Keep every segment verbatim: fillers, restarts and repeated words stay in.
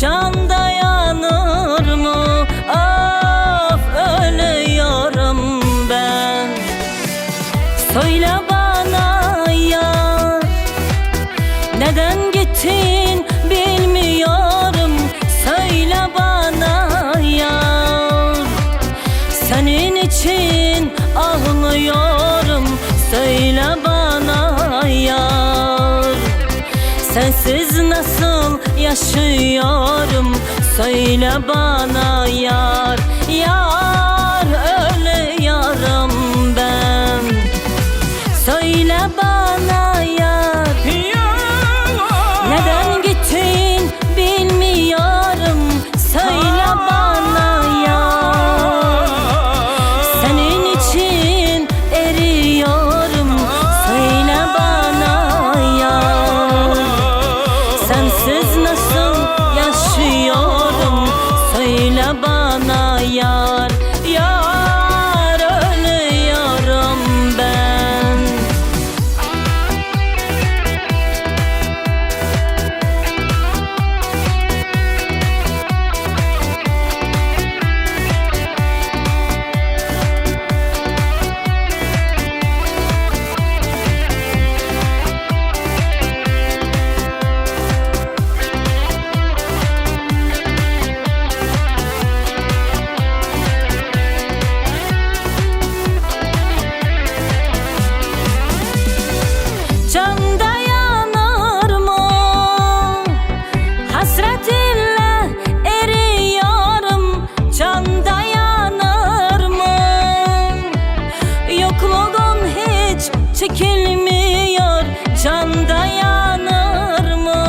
can dayanır mı? Of, ölüyorum ben. Söyle bana yar, neden gittin bilmiyorum. Söyle bana yar, senin için ağlıyorum. Söyle bana yar, sensiz nasıl yaşıyorum. Söyle bana yar, yar ölüyorum ben. Söyle bana yar, neden gittin bilmiyorum. Söyle bana yar, senin için eriyorum. Söyle bana yar, sensiz nasıl yaşıyorum. Söyle bana yar, yar ölüyorum ben. Can dayanır mı? Hasretinle eriyorum. Can dayanır mı? Yokluğun hiç çekilmiyor. Can dayanır mı?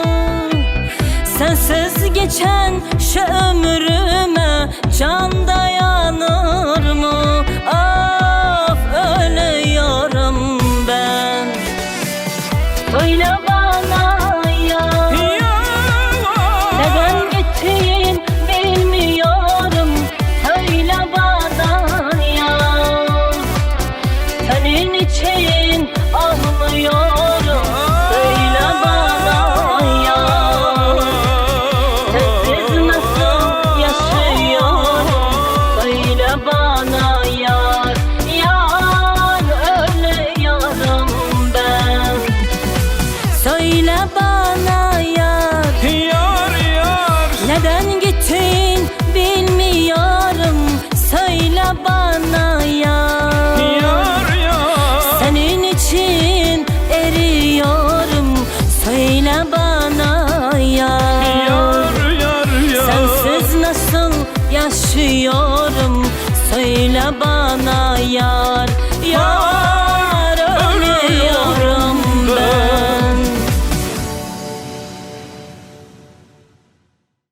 Sensiz geçen şu ömrüme can dayanır mı? Of, ölüyorum ben. Söyle bana yar, neden gittin bilmiyorum. Söyle bana yar, senin için ağlıyorum. Söyle bana yar, sensiz nasıl yaşıyorum. Söyle bana yar, yar ölüyorum ben. Söyle bana yar, Yar yar, neden gittin bilmiyorum. Söyle bana yar, yar yar, senin için eriyorum. Söyle bana yar, yar yar yar, sensiz nasıl yaşıyorum. Söyle bana